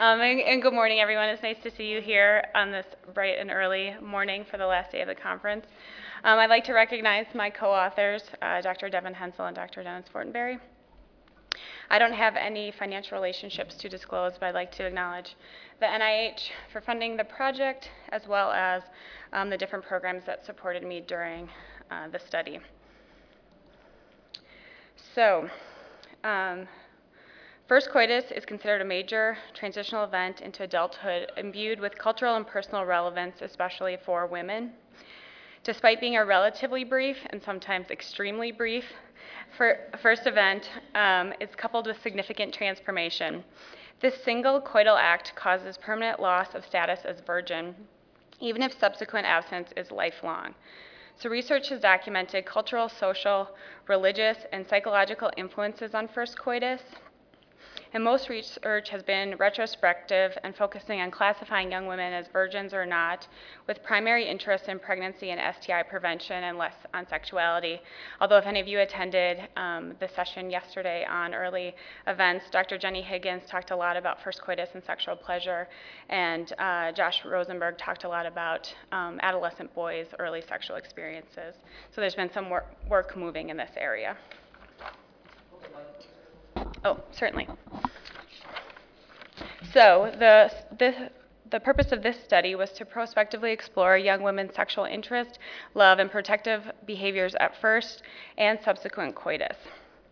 And good morning, everyone. It's nice to see you here on this bright and early morning for the last day of the conference. I'd like to recognize my co-authors, Dr. Devin Hensel and Dr. Dennis Fortenberry. I don't have any financial relationships to disclose, but I'd like to acknowledge the NIH for funding the project, as well as the different programs that supported me during the study. So, first coitus is considered a major transitional event into adulthood imbued with cultural and personal relevance, especially for women. Despite being a relatively brief and sometimes extremely brief first event, it's coupled with significant transformation. This single coital act causes permanent loss of status as virgin, even if subsequent abstinence is lifelong. So research has documented cultural, social, religious, and psychological influences on first coitus. And most research has been retrospective and focusing on classifying young women as virgins or not, with primary interest in pregnancy and STI prevention and less on sexuality. Although if any of you attended the session yesterday on early events, Dr. Jenny Higgins talked a lot about first coitus and sexual pleasure, and Josh Rosenberg talked a lot about adolescent boys' early sexual experiences. So there's been some work moving in this area. Oh, certainly. So the purpose of this study was to prospectively explore young women's sexual interest, love, and protective behaviors at first and subsequent coitus.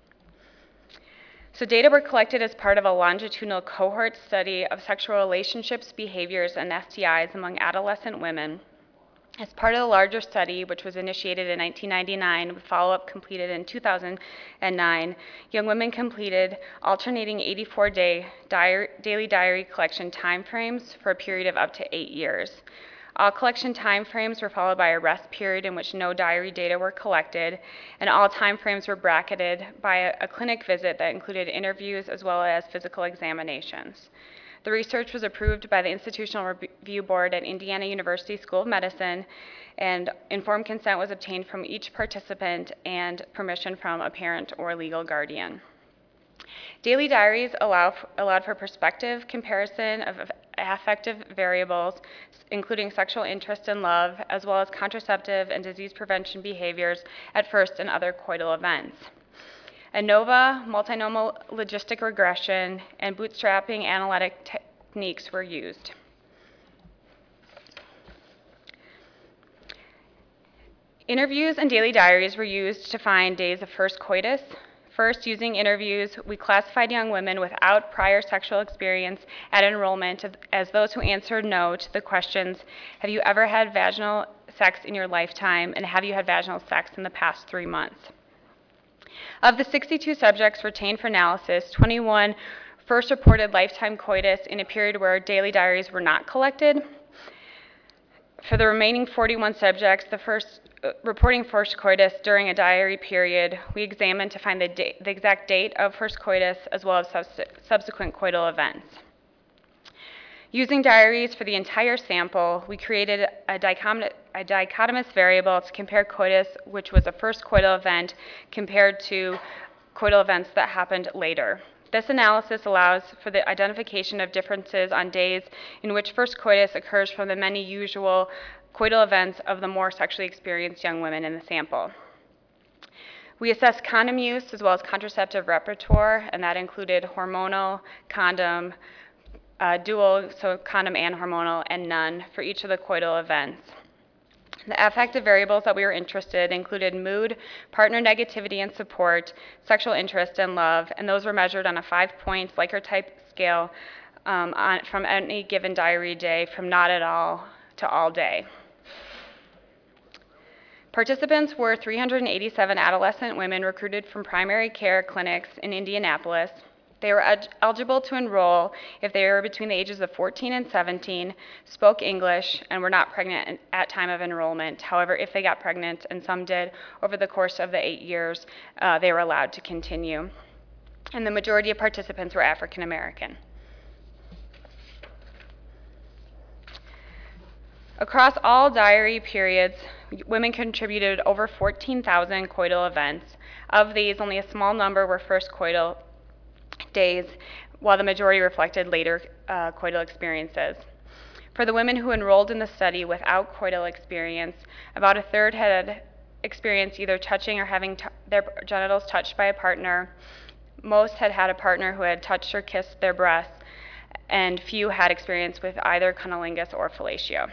So data were collected as part of a longitudinal cohort study of sexual relationships, behaviors, and STIs among adolescent women. As part of the larger study, which was initiated in 1999 with follow-up completed in 2009, young women completed alternating 84-day daily diary collection timeframes for a period of up to 8 years. All collection timeframes were followed by a rest period in which no diary data were collected, and all timeframes were bracketed by a clinic visit that included interviews as well as physical examinations. The research was approved by the Institutional Review Board at Indiana University School of Medicine, and informed consent was obtained from each participant and permission from a parent or legal guardian. Daily diaries allowed for prospective comparison of affective variables, including sexual interest and love, as well as contraceptive and disease prevention behaviors at first and other coital events. ANOVA, multinomial logistic regression, and bootstrapping analytic techniques were used. Interviews and daily diaries were used to find days of first coitus. First, using interviews, we classified young women without prior sexual experience at enrollment as those who answered no to the questions, have you ever had vaginal sex in your lifetime, and have you had vaginal sex in the past 3 months? Of the 62 subjects retained for analysis, 21 first reported lifetime coitus in a period where daily diaries were not collected. For the remaining 41 subjects, reporting first coitus during a diary period, we examined to find the exact date of first coitus as well as subsequent coital events. Using diaries for the entire sample, we created a dichotomous variable to compare coitus, which was a first coital event, compared to coital events that happened later. This analysis allows for the identification of differences on days in which first coitus occurs from the many usual coital events of the more sexually experienced young women in the sample. We assessed condom use as well as contraceptive repertoire, and that included hormonal, condom, dual, so condom and hormonal, and none for each of the coital events. The affective variables that we were interested in included mood, partner negativity and support, sexual interest, and love, and those were measured on a 5-point Likert type scale from any given diary day, from not at all to all day. Participants were 387 adolescent women recruited from primary care clinics in Indianapolis. They were eligible to enroll if they were between the ages of 14 and 17, spoke English, and were not pregnant at time of enrollment. However, if they got pregnant, and some did over the course of the 8 years, they were allowed to continue. And the majority of participants were African American. Across all diary periods, women contributed over 14,000 coital events. Of these, only a small number were first coital days, while the majority reflected later coital experiences. For the women who enrolled in the study without coital experience, about a third had experienced either touching or having their genitals touched by a partner. Most had had a partner who had touched or kissed their breasts, and few had experience with either cunnilingus or fellatio.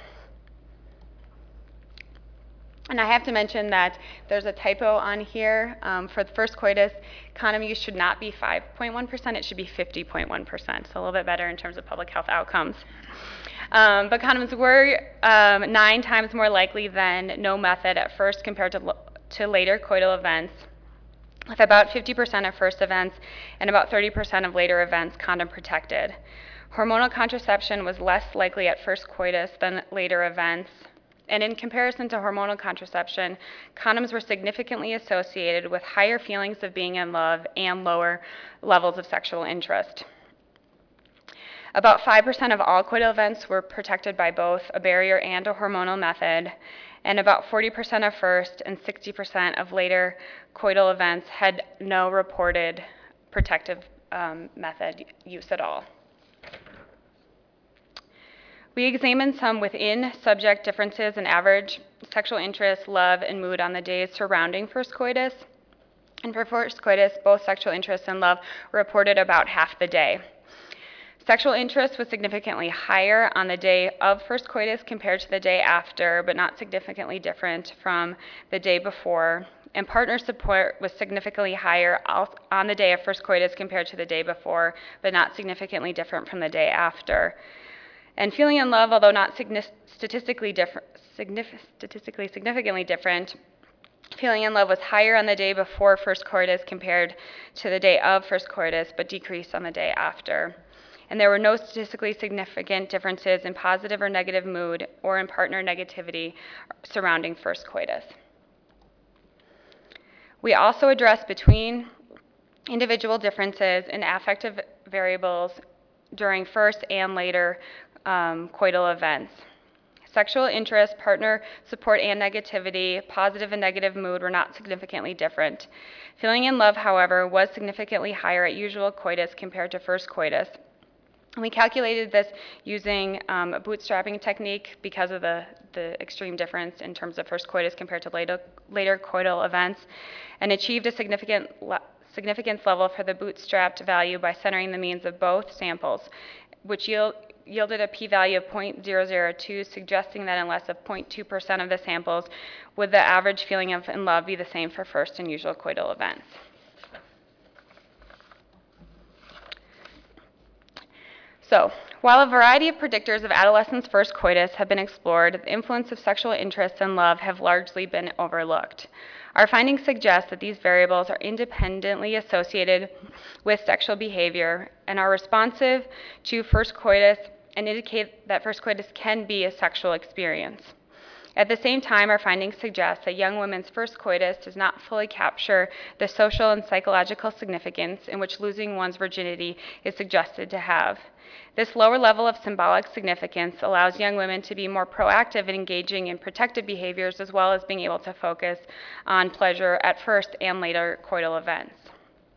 And I have to mention that there's a typo on here. For the first coitus, condom use should not be 5.1%, it should be 50.1%, so a little bit better in terms of public health outcomes. But condoms were 9 times more likely than no method at first compared to later coital events, with about 50% of first events and about 30% of later events condom protected. Hormonal contraception was less likely at first coitus than later events. And in comparison to hormonal contraception, condoms were significantly associated with higher feelings of being in love and lower levels of sexual interest. About 5% of all coital events were protected by both a barrier and a hormonal method, and about 40% of first and 60% of later coital events had no reported protective method use at all. We examined some within-subject differences in average sexual interest, love, and mood on the days surrounding first coitus. And for first coitus, both sexual interest and love were reported about half the day. Sexual interest was significantly higher on the day of first coitus compared to the day after, but not significantly different from the day before. And partner support was significantly higher on the day of first coitus compared to the day before, but not significantly different from the day after. And feeling in love, although not statistically significantly different, feeling in love was higher on the day before first coitus compared to the day of first coitus, but decreased on the day after. And there were no statistically significant differences in positive or negative mood or in partner negativity surrounding first coitus. We also addressed between individual differences in affective variables during first and later coital events. Sexual interest, partner support, and negativity, positive and negative mood were not significantly different. Feeling in love, however, was significantly higher at usual coitus compared to first coitus. And we calculated this using a bootstrapping technique because of the extreme difference in terms of first coitus compared to later coital events, and achieved a significance level for the bootstrapped value by centering the means of both samples, which yielded a p-value of 0.002, suggesting that in less of 0.2% of the samples would the average feeling of in love be the same for first and usual coital events. So, while a variety of predictors of adolescents' first coitus have been explored, the influence of sexual interest and love have largely been overlooked. Our findings suggest that these variables are independently associated with sexual behavior and are responsive to first coitus and indicate that first coitus can be a sexual experience. At the same time, our findings suggest that young women's first coitus does not fully capture the social and psychological significance in which losing one's virginity is suggested to have. This lower level of symbolic significance allows young women to be more proactive in engaging in protective behaviors, as well as being able to focus on pleasure at first and later coital events.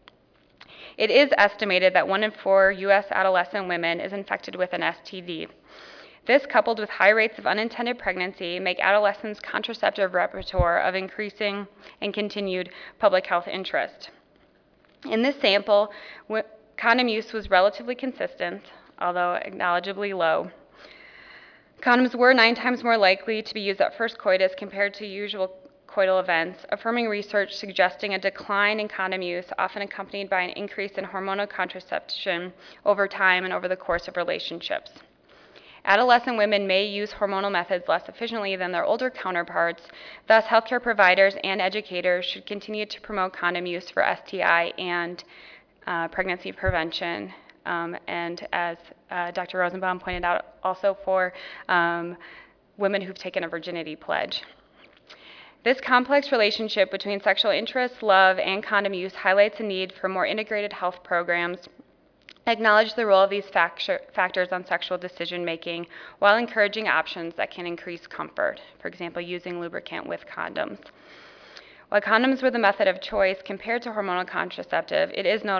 It is estimated that 1 in 4 U.S. adolescent women is infected with an STD. This, coupled with high rates of unintended pregnancy, make adolescents' contraceptive repertoire of increasing and continued public health interest. In this sample, condom use was relatively consistent, although acknowledgeably low. Condoms were 9 times more likely to be used at first coitus compared to usual coital events, affirming research suggesting a decline in condom use, often accompanied by an increase in hormonal contraception over time and over the course of relationships. Adolescent women may use hormonal methods less efficiently than their older counterparts. Thus, healthcare providers and educators should continue to promote condom use for STI and pregnancy prevention. And as Dr. Rosenbaum pointed out, also for women who've taken a virginity pledge. This complex relationship between sexual interest, love, and condom use highlights a need for more integrated health programs that acknowledge the role of these factors on sexual decision-making while encouraging options that can increase comfort, for example, using lubricant with condoms. While condoms were the method of choice compared to hormonal contraceptive, it is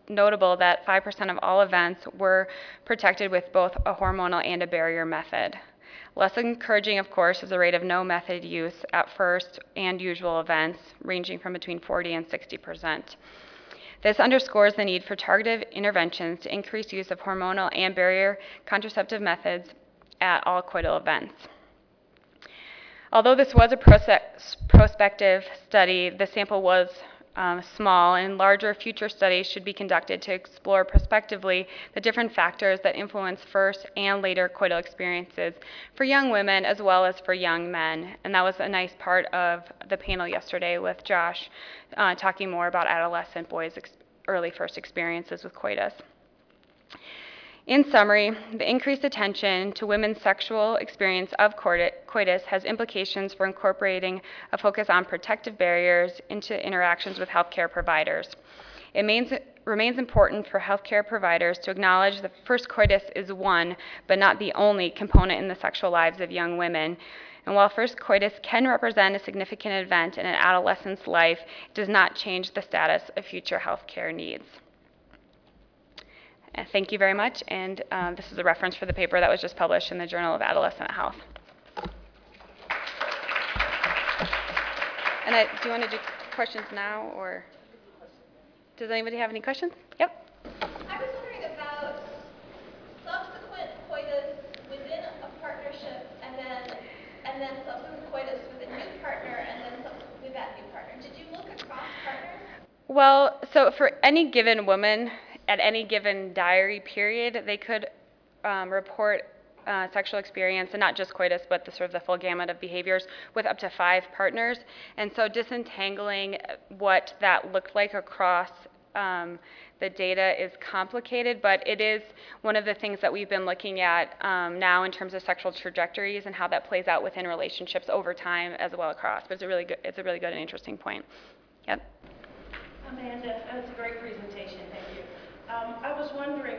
notable that 5% of all events were protected with both a hormonal and a barrier method. Less encouraging, of course, is the rate of no method use at first and usual events, ranging from between 40 and 60%. This underscores the need for targeted interventions to increase use of hormonal and barrier contraceptive methods at all coital events. Although this was a prospective study, the sample was small, and larger future studies should be conducted to explore prospectively the different factors that influence first and later coital experiences for young women as well as for young men. And that was a nice part of the panel yesterday with Josh talking more about adolescent boys' early first experiences with coitus. In summary, the increased attention to women's sexual experience of coitus has implications for incorporating a focus on protective barriers into interactions with healthcare providers. It remains important for healthcare providers to acknowledge that first coitus is one, but not the only, component in the sexual lives of young women. And while first coitus can represent a significant event in an adolescent's life, it does not change the status of future healthcare needs. Thank you very much, and this is a reference for the paper that was just published in the Journal of Adolescent Health. And do you want to do questions now, or does anybody have any questions? Yep. I was wondering about subsequent coitus within a partnership, and then subsequent coitus with a new partner, and then subsequently that new partner. Did you look across partners? Well, so for any given woman, at any given diary period, they could report sexual experience, and not just coitus, but the full gamut of behaviors with up to 5 partners. And so disentangling what that looked like across the data is complicated, but it is one of the things that we've been looking at now in terms of sexual trajectories and how that plays out within relationships over time as well across. But it's a really good and interesting point. Yep. Amanda, that's a great presentation. Thank you. I was wondering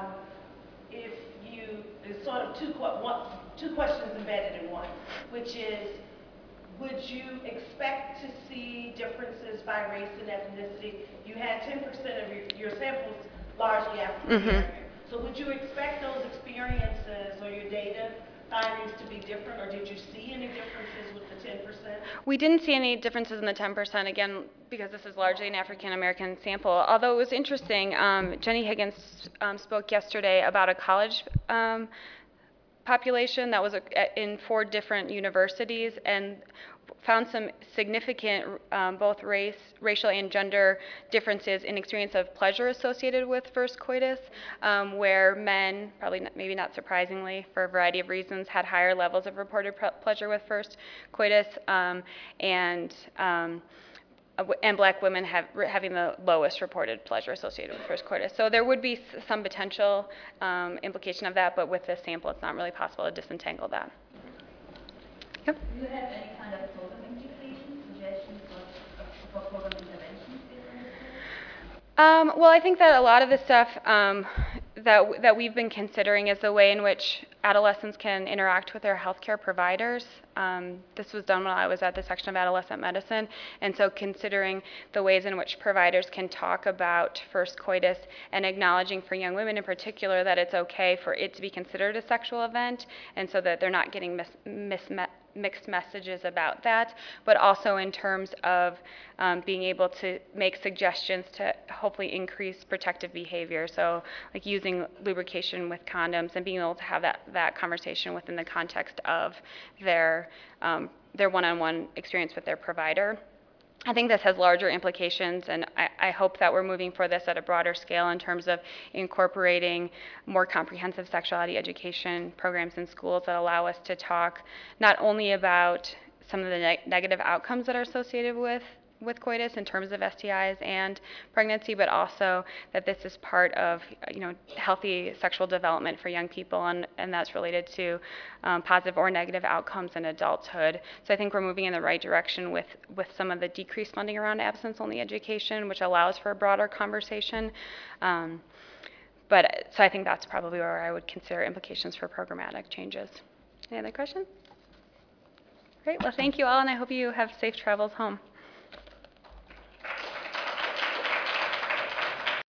if there's sort of two questions embedded in one, which is, would you expect to see differences by race and ethnicity? You had 10% of your samples largely African American. So would you expect those experiences or your data findings to be different, or did you see any differences with the 10%? We didn't see any differences in the 10%, again, because this is largely an African-American sample. Although it was interesting, Jenny Higgins spoke yesterday about a college population that was in 4 different universities, and found some significant both racial and gender differences in experience of pleasure associated with first coitus, where men, maybe not surprisingly for a variety of reasons, had higher levels of reported pleasure with first coitus, and black women having the lowest reported pleasure associated with first coitus. So there would be some potential implication of that, but with this sample, it's not really possible to disentangle that. Yep. Do you have any kind of program implications, suggestions for program interventions based on this study? Well, I think that a lot of the stuff that we've been considering is the way in which adolescents can interact with their healthcare providers. This was done when I was at the section of adolescent medicine, and so considering the ways in which providers can talk about first coitus and acknowledging for young women in particular that it's okay for it to be considered a sexual event, and so that they're not getting mixed messages about that, but also in terms of being able to make suggestions to hopefully increase protective behavior. So like using lubrication with condoms and being able to have that conversation within the context of their one-on-one experience with their provider. I think this has larger implications, and I hope that we're moving for this at a broader scale in terms of incorporating more comprehensive sexuality education programs in schools that allow us to talk not only about some of the negative outcomes that are associated with coitus in terms of STIs and pregnancy, but also that this is part of healthy sexual development for young people, and that's related to positive or negative outcomes in adulthood. So I think we're moving in the right direction with some of the decreased funding around abstinence-only education, which allows for a broader conversation. So I think that's probably where I would consider implications for programmatic changes. Any other questions? Great. Well, thank you all, and I hope you have safe travels home.